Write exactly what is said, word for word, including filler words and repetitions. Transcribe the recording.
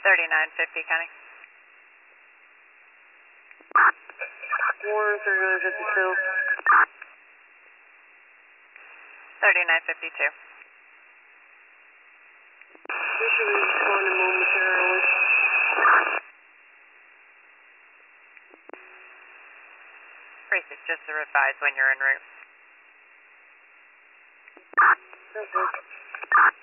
thirty-nine fifty, Connie. Warner, thirty-nine fifty-two. thirty-nine fifty-two. We should be responding momentarily. Basic, just to advise when you're en route. Okay.